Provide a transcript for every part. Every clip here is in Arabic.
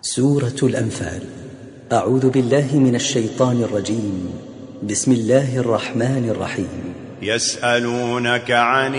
سورة الأنفال. أعوذ بالله من الشيطان الرجيم. بسم الله الرحمن الرحيم. يسألونك عن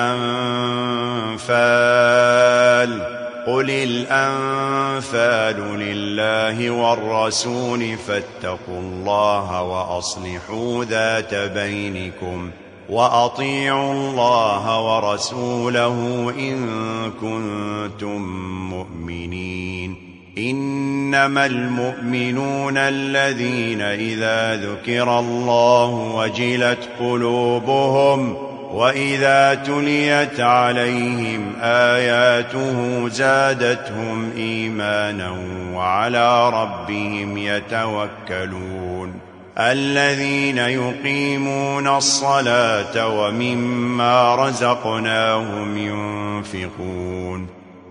الأنفال قل الأنفال لله والرسول فاتقوا الله وأصلحوا ذات بينكم وأطيعوا الله ورسوله إن كنتم مؤمنين. إنما المؤمنون الذين إذا ذكر الله وجلت قلوبهم وإذا تليت عليهم آياته زادتهم إيمانا وعلى ربهم يتوكلون. الذين يقيمون الصلاة ومما رزقناهم ينفقون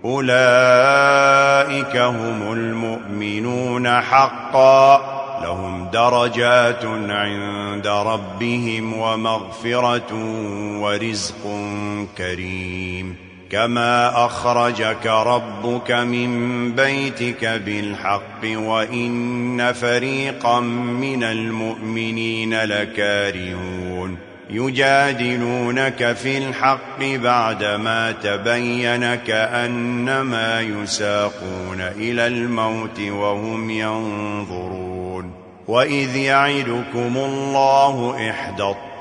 أولئك هم المؤمنون حقا لهم درجات عند ربهم ومغفرة ورزق كريم. كما أخرجك ربك من بيتك بالحق وإن فريقا من المؤمنين لكارهون يجادلونك في الحق بعدما تبين كأنما يساقون إلى الموت وهم ينظرون. وإذ يعدكم الله إحدى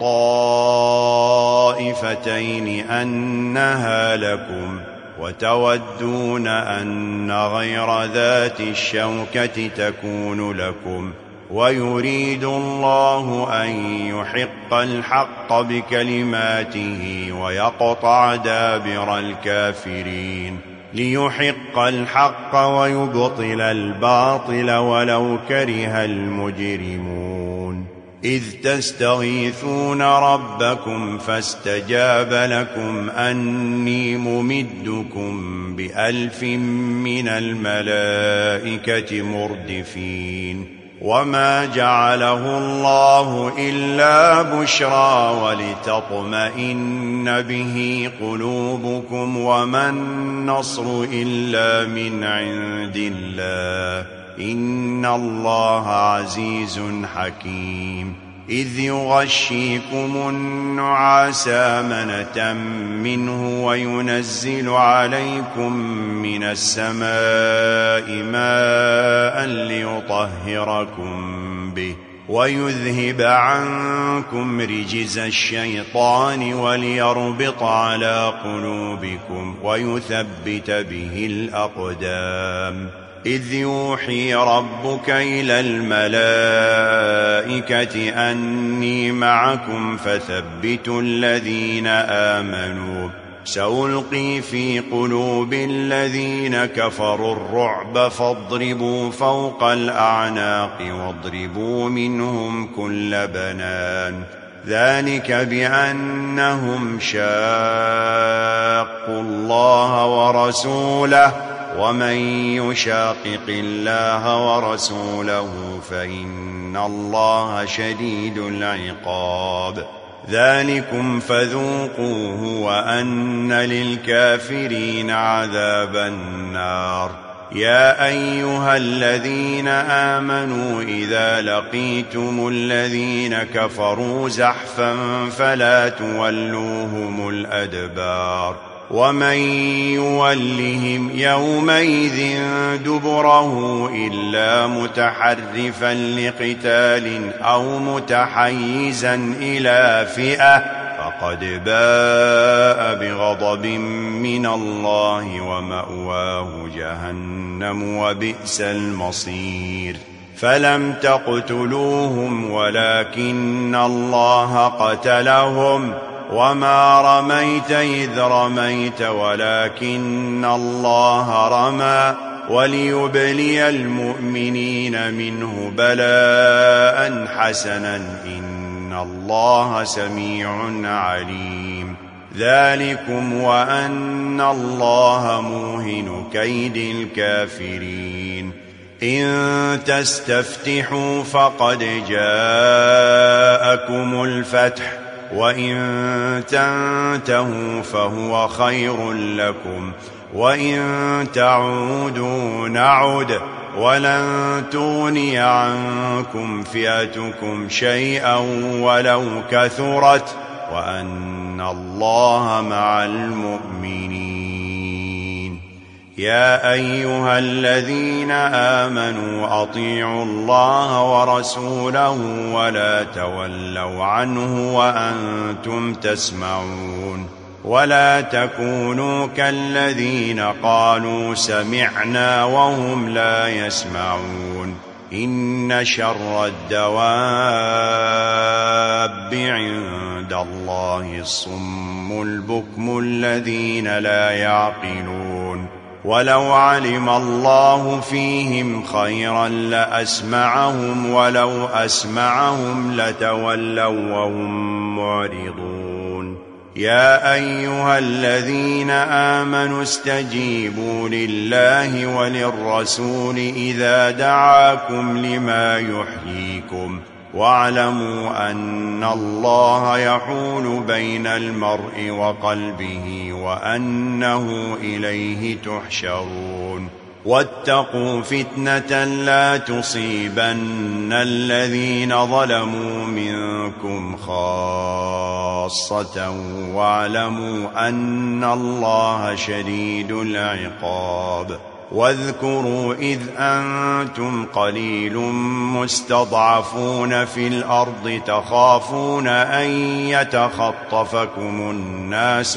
الطائفتين أنها لكم وتودون أن غير ذات الشوكة تكون لكم ويريد الله أن يحق الحق بكلماته ويقطع دابر الكافرين ليحق الحق ويبطل الباطل ولو كره المجرمون. إذ تستغيثون ربكم فاستجاب لكم أني ممدكم ب1000 من الملائكة مردفين. وما جعله الله إلا بشرى ولتطمئن به قلوبكم وما النصر إلا من عند الله إن الله عزيز حكيم. إذ يغشيكم النعاس أمنة منه وينزل عليكم من السماء ماء ليطهركم به ويذهب عنكم رجز الشيطان وليربط على قلوبكم ويثبت به الأقدام. إذ يوحي ربك إلى الملائكة أني معكم فثبتوا الذين آمنوا سألقي في قلوب الذين كفروا الرعب فاضربوا فوق الأعناق واضربوا منهم كل بنان. ذلك بأنهم شاقوا الله ورسوله ومن يشاقق الله ورسوله فإن الله شديد العقاب. ذلكم فذوقوه وأن للكافرين عذاب النار. يا أيها الذين آمنوا إذا لقيتم الذين كفروا زحفا فلا تولوهم الأدبار. ومن يولهم يومئذ دبره إلا متحرفا لقتال أو متحيزا إلى فئة فقد باء بغضب من الله ومأواه جهنم وبئس المصير. فلم تقتلوهم ولكن الله قتلهم وما رميت إذ رميت ولكن الله رمى وليبلي المؤمنين منه بلاء حسنا إن الله سميع عليم. ذلكم وأن الله موهن كيد الكافرين. إن تستفتحوا فقد جاءكم الفتح وإن تنتهوا فهو خير لكم وإن تعودوا نعد ولن تغني عنكم فئتكم شيئا ولو كثرت وأن الله مع المؤمنين. يا أيها الذين آمنوا أطيعوا الله ورسوله ولا تولوا عنه وأنتم تسمعون. ولا تكونوا كالذين قالوا سمعنا وهم لا يسمعون. إن شر الدواب عند الله الصم البكم الذين لا يعقلون. ولو علم الله فيهم خيرا لأسمعهم ولو أسمعهم لتولوا وهم معرضون. يا أيها الذين آمنوا استجيبوا لله وللرسول إذا دعاكم لما يحييكم واعلموا أن الله يحول بين المرء وقلبه وأنه إليه تحشرون. واتقوا فتنة لا تصيبن الذين ظلموا منكم خاصة واعلموا أن الله شديد العقاب. واذكروا إذ أنتم قليل مستضعفون في الأرض تخافون أن يتخطفكم الناس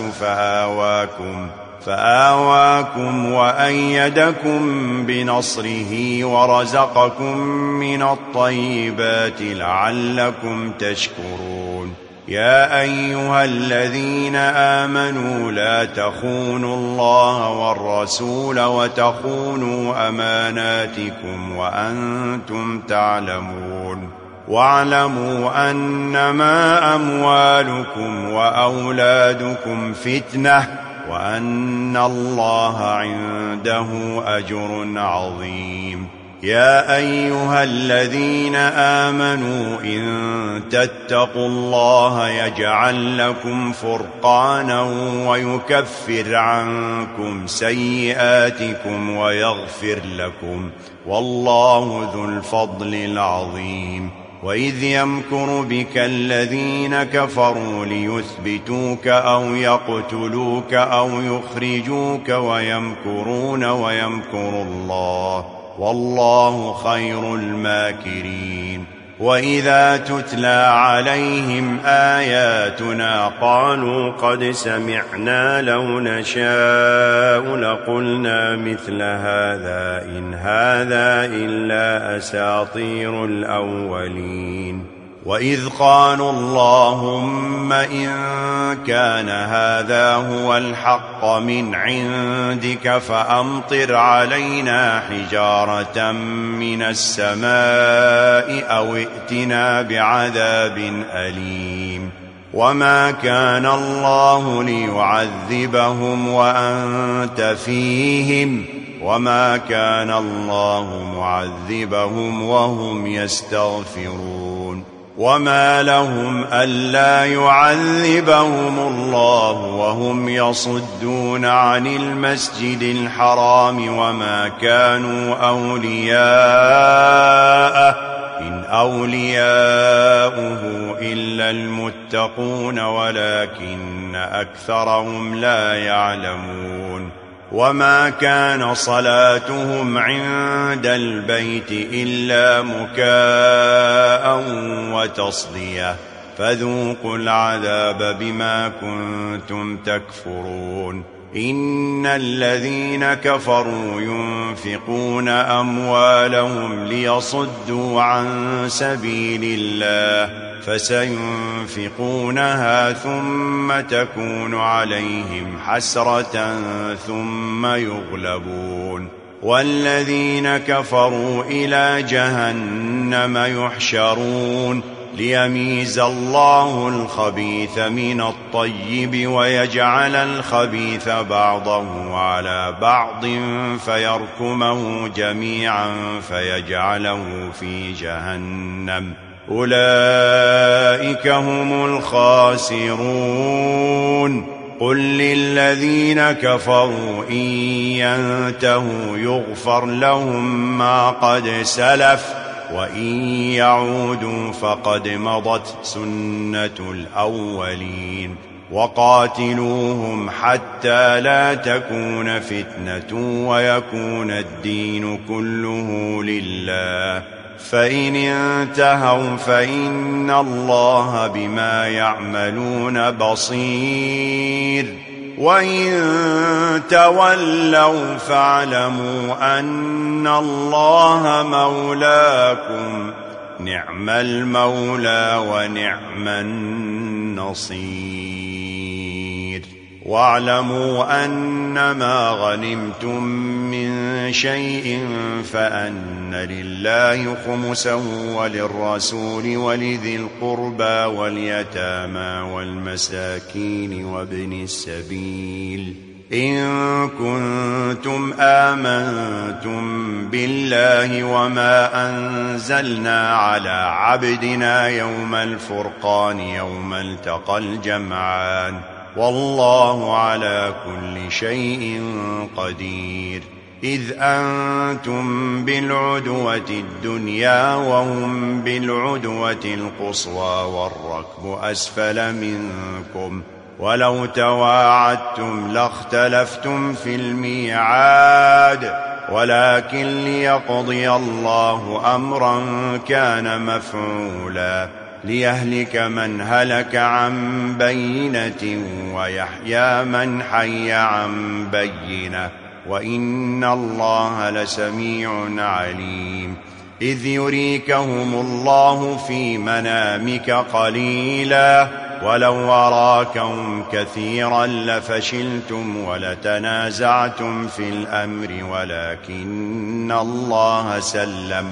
فآواكم وأيدكم بنصره ورزقكم من الطيبات لعلكم تشكرون. يا أيها الذين آمنوا لا تخونوا الله والرسول وتخونوا أماناتكم وأنتم تعلمون. واعلموا أنما أموالكم وأولادكم فتنة وأن الله عنده أجر عظيم. يا أيها الذين آمنوا إن تتقوا الله يجعل لكم فرقانا ويكفر عنكم سيئاتكم ويغفر لكم والله ذو الفضل العظيم. وإذ يمكر بك الذين كفروا ليثبتوك أو يقتلوك أو يخرجوك ويمكرون ويمكر الله والله خير الماكرين. وإذا تتلى عليهم آياتنا قالوا قد سمعنا لو نشاء لقلنا مثل هذا إن هذا إلا أساطير الأولين. وإذ قالوا اللهم إن كان هذا هو الحق من عندك فأمطر علينا حجارة من السماء أو ائتنا بعذاب أليم. وما كان الله ليعذبهم وأنت فيهم وما كان الله معذبهم وهم يستغفرون. وما لهم ألا يعذبهم الله وهم يصدون عن المسجد الحرام وما كانوا أولياءه إن أولياؤه إلا المتقون ولكن أكثرهم لا يعلمون. وما كان صلاتهم عند البيت إلا مكاء وتصدية فذوقوا العذاب بما كنتم تكفرون. إن الذين كفروا ينفقون أموالهم ليصدوا عن سبيل الله فسينفقونها ثم تكون عليهم حسرة ثم يغلبون. والذين كفروا إلى جهنم يحشرون ليميز الله الخبيث من الطيب ويجعل الخبيث بعضه على بعض فيركمه جميعا فيجعله في جهنم أولئك هم الخاسرون. قل للذين كفروا إن ينتهوا يغفر لهم ما قد سلف وإن يعودوا فقد مضت سنة الأولين وقاتلوهم حتى لا تكون فتنة ويكون الدين كله لله فإن انتهوا فإن الله بما يعملون بصير وإن تولوا فاعلموا أن الله مولاكم نعم المولى ونعم النصير واعلموا أنما غنمتم من شيء فأن لله خمسه وللرسول ولذي القربى واليتامى والمساكين وابن السبيل إن كنتم آمنتم بالله وما أنزلنا على عبدنا يوم الفرقان يوم التقى الجمعان والله على كل شيء قدير إذ أنتم بالعدوة الدنيا وهم بالعدوة القصوى والركب أسفل منكم ولو تواعدتم لاختلفتم في الميعاد ولكن ليقضي الله أمرا كان مفعولا ليهلك من هلك عن بينة ويحيى من حي عن بينة وإن الله لسميع عليم إذ يريكهم الله في منامك قليلا ولو أراكهم كثيرا لفشلتم ولتنازعتم في الأمر ولكن الله سلم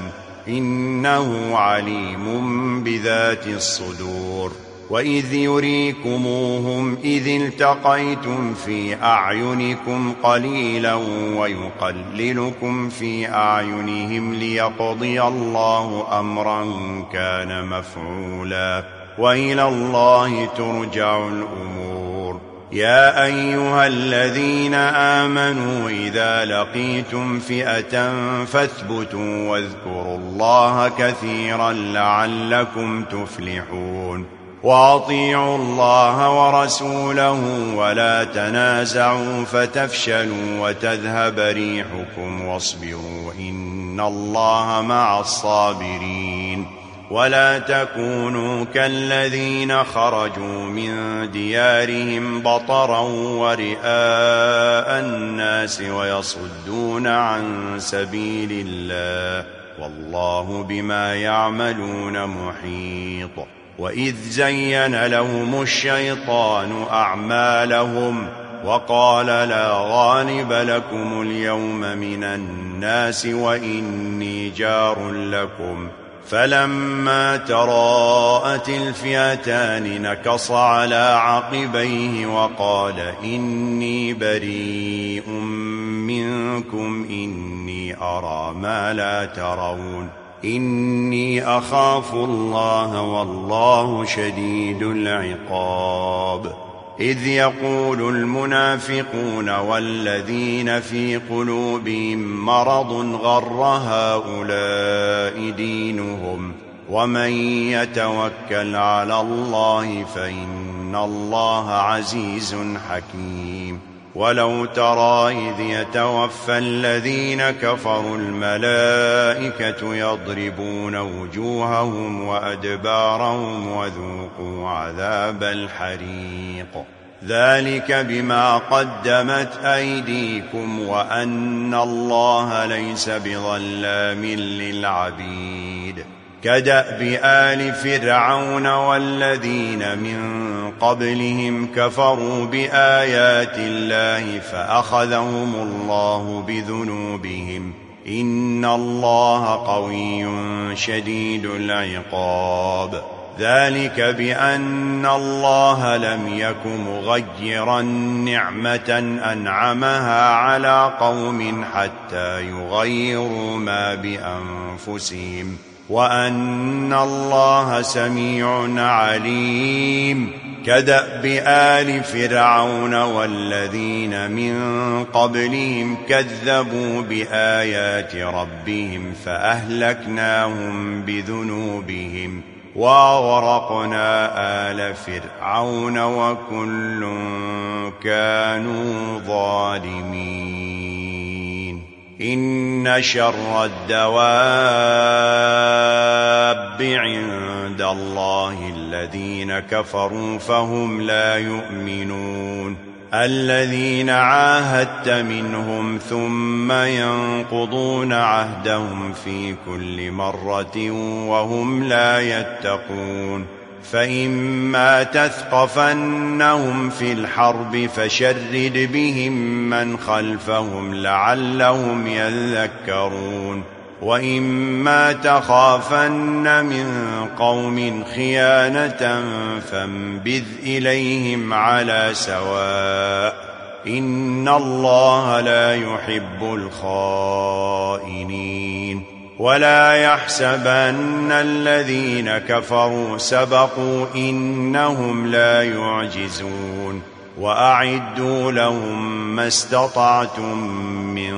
إنه عليم بذات الصدور وإذ يريكموهم إذ التقيتم في أعينكم قليلا ويقللكم في أعينهم ليقضي الله أمرا كان مفعولا وإلى الله ترجع الأمور يا أيها الذين آمنوا إذا لقيتم فئة فاثبتوا واذكروا الله كثيرا لعلكم تفلحون وأطيعوا الله ورسوله ولا تنازعوا فتفشلوا وتذهب ريحكم واصبروا إن الله مع الصابرين ولا تكونوا كالذين خرجوا من ديارهم بطرا ورئاء الناس ويصدون عن سبيل الله والله بما يعملون محيط وإذ زين لهم الشيطان أعمالهم وقال لا غالب لكم اليوم من الناس وإني جار لكم فلما تراءت الفئتان نكص على عقبيه وقال إني بريء منكم إني أرى ما لا ترون إني أخاف الله والله شديد العقاب إذ يقول المنافقون والذين في قلوبهم مرض غر هؤلاء دينهم ومن يتوكل على الله فإن الله عزيز حكيم ولو ترى إذ يتوفى الذين كفروا الملائكة يضربون وجوههم وأدبارهم وذوقوا عذاب الحريق ذلك بما قدمت أيديكم وأن الله ليس بظلام للعبيد كدأب آل فرعون والذين من قبلهم كفروا بآيات الله فأخذهم الله بذنوبهم إن الله قوي شديد العقاب ذلك بأن الله لم يك مغيرا نعمة أنعمها على قوم حتى يغيروا ما بأنفسهم وأن الله سميع عليم. كدأب آل فرعون والذين من قبلهم كذبوا بآيات ربهم فأهلكناهم بذنوبهم وأغرقنا آل فرعون وكل كانوا ظالمين. إن شر الدواب عند الله الذين كفروا فهم لا يؤمنون. الذين عاهدت منهم ثم ينقضون عهدهم في كل مرة وهم لا يتقون. فإما تثقفنهم في الحرب فشرد بهم من خلفهم لعلهم يذكرون. وإما تخافن من قوم خيانة فانبذ إليهم على سواء إن الله لا يحب الخائنين. ولا يحسبن الذين كفروا سبقوا إنهم لا يعجزون. وأعدوا لهم ما استطعتم من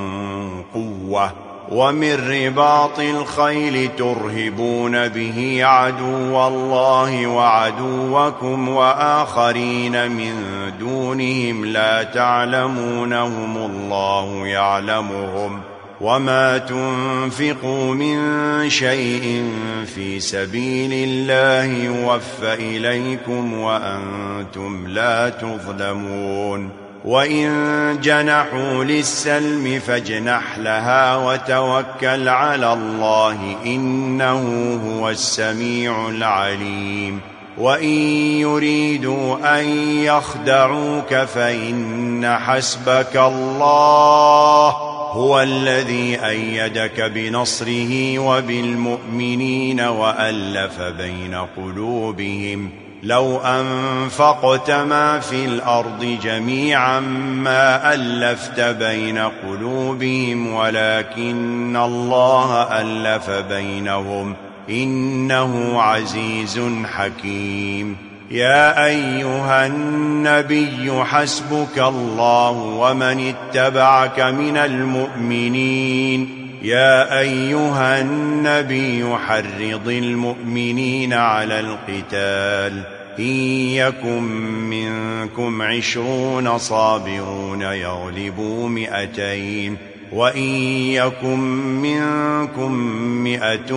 قوة ومن رباط الخيل ترهبون به عدو الله وعدوكم وآخرين من دونهم لا تعلمونهم الله يعلمهم. وما تنفقوا من شيء في سبيل الله يوفى إليكم وأنتم لا تظلمون. وإن جنحوا للسلم فاجنح لها وتوكل على الله إنه هو السميع العليم. وإن يريدوا أن يخدعوك فإن حسبك الله هو الذي أيدك بنصره وبالمؤمنين وألف بين قلوبهم. لو أنفقت ما في الأرض جميعا ما ألفت بين قلوبهم ولكن الله ألف بينهم إنه عزيز حكيم. يا أيها النبي حسبك الله ومن اتبعك من المؤمنين. يا أيها النبي حرض المؤمنين على القتال إن يكن منكم 20 صابرون يغلبوا 200 وإن يكن منكم 100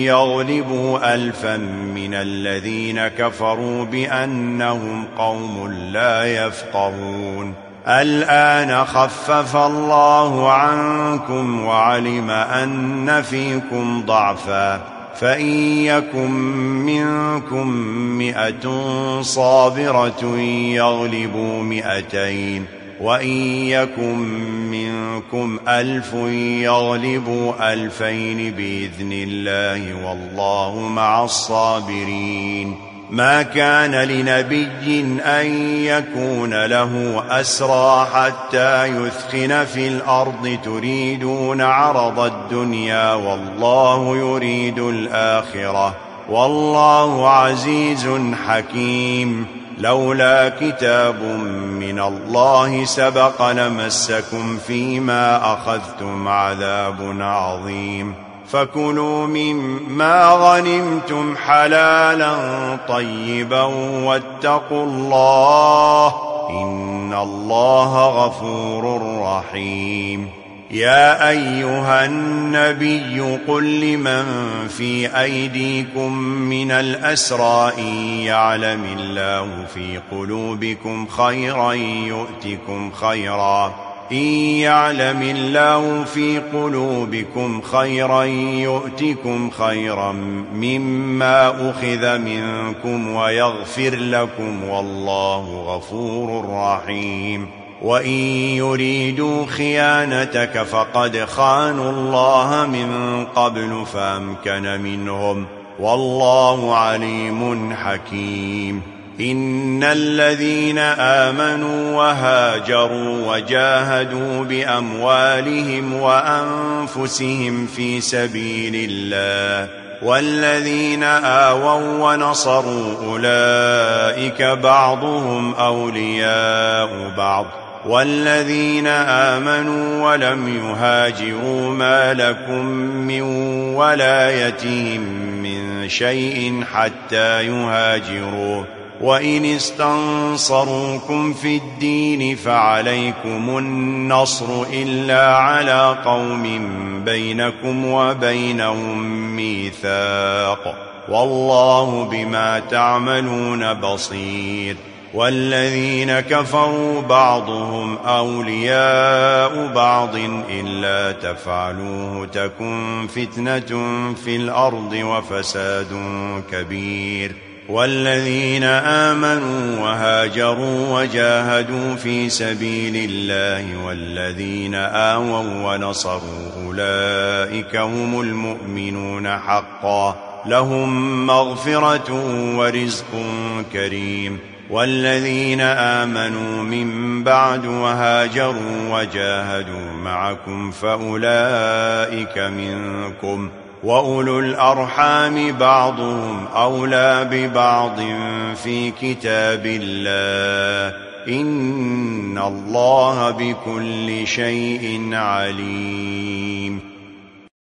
يغلبوا 1000 من الذين كفروا بأنهم قوم لا يفقهون. الآن خفف الله عنكم وعلم أن فيكم ضعفا فإن يكن منكم 100 صابرة يغلبوا 200 وإن يكن منكم 1000 يغلبوا 2000 بإذن الله والله مع الصابرين. ما كان لنبي أن يكون له أسرى حتى يثخن في الأرض تريدون عرض الدنيا والله يريد الآخرة والله عزيز حكيم. لولا كتاب من الله سبق لمسكم فيما أخذتم عذاب عظيم. فكلوا مما غنمتم حلالا طيبا واتقوا الله إن الله غفور رحيم. يا أيها النبي قل لمن في أيديكم من الأسرى إن يعلم الله في قلوبكم خيرا يؤتكم خيرا إن يعلم الله في قلوبكم خيرا يؤتكم خيرا مما أخذ منكم ويغفر لكم والله غفور رحيم. وإن يريدوا خيانتك فقد خانوا الله من قبل فأمكن منهم والله عليم حكيم. إن الذين آمنوا وهاجروا وجاهدوا بأموالهم وأنفسهم في سبيل الله والذين آووا ونصروا أولئك بعضهم أولياء بعض والذين آمنوا ولم يهاجروا ما لكم من ولايتهم من شيء حتى يهاجروا وإن استنصروكم في الدين فعليكم النصر إلا على قوم بينكم وبينهم ميثاق والله بما تعملون بصير والذين كفروا بعضهم أولياء بعض إلا تفعلوه تكن فتنة في الأرض وفساد كبير والذين آمنوا وهاجروا وجاهدوا في سبيل الله والذين آووا ونصروا أولئك هم المؤمنون حقا لهم مغفرة ورزق كريم والذين آمنوا من بعد وهاجروا وجاهدوا معكم فأولئك منكم وأولو الأرحام بعضهم أولى ببعض في كتاب الله إن الله بكل شيء عليم